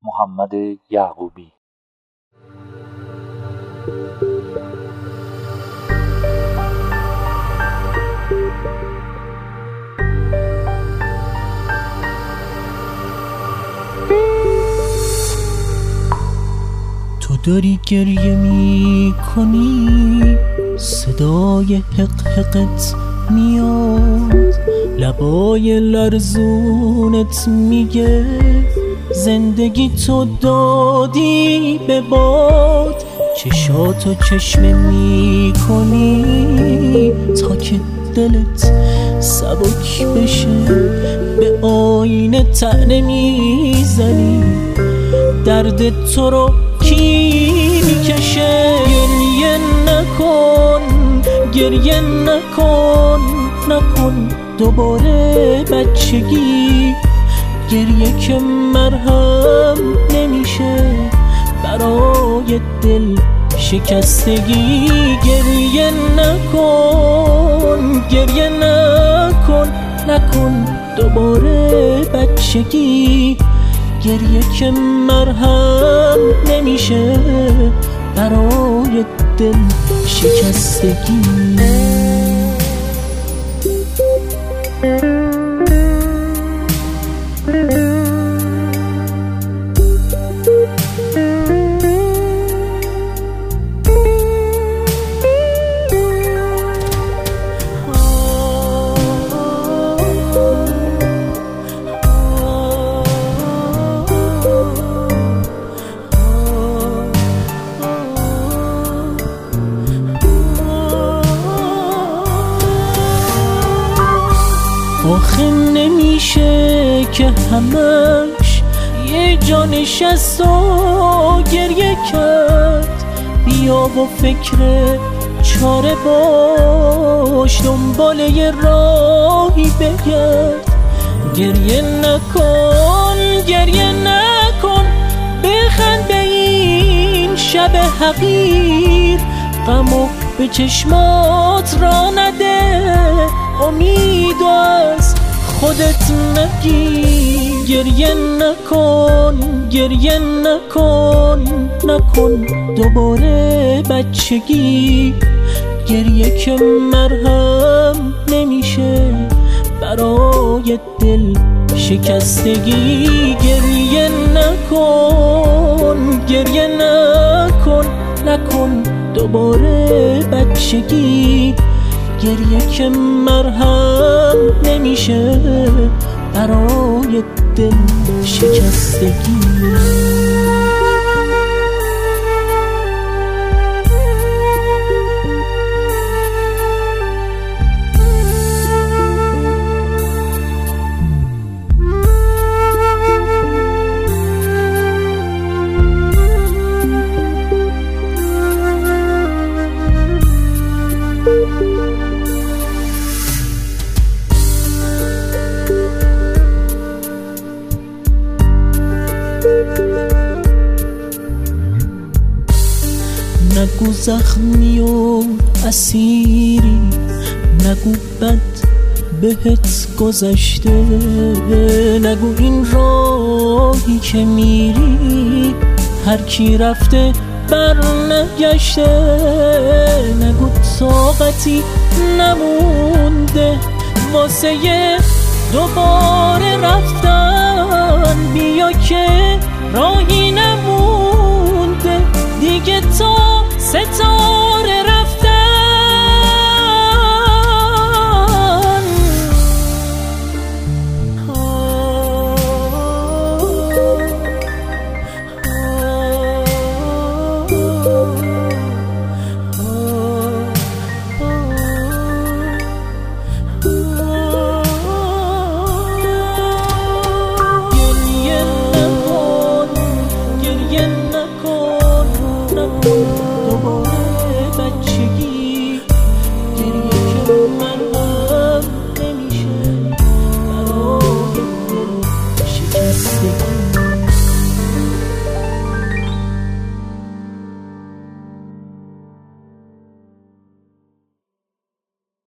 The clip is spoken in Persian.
محمد یعقوبی. تو داری گریه می کنی، صدای حق حقت میاد، لبای لرزونت میگه زندگی تو دادی به باد. چشاتو چشمه می کنی تا که دلت سبک بشه، به آینه طعنه میزنی درد تو رو کی میکشه. گریه نکن، گریه نکن، نکن دوباره بچگی، گریه که مرهم نمیشه برای دل شکستگی. گریه نکن، گریه نکن، نکن دوباره بچگی، گریه که مرهم نمیشه برای دل شکستگی. آخه نمیشه که همش یه جا نشست و گریه کرد. بیا و فکر چاره باش، دنبال یه راهی بگرد. گریه نکن، گریه نکن، بخند به این شب حقیر، غمو به چشمات را نده، امیدو از خودت نگیر. گریه نکن، گریه نکن، نکن دوباره بچگی، گریه که مرهم نمیشه برای دل شکستگی. گریه نکن، گریه نکن، نکن دوباره بچگی، گریه که مرهم نمیشه برای دل شکستگی. نگو زخمی و اسیری، نگو بد بهت گذشته، نگو این راهی که میری هر کی رفته بر نگشته، نگو طاقتی نمونده واسه دوباره رفتن. بیا که راهی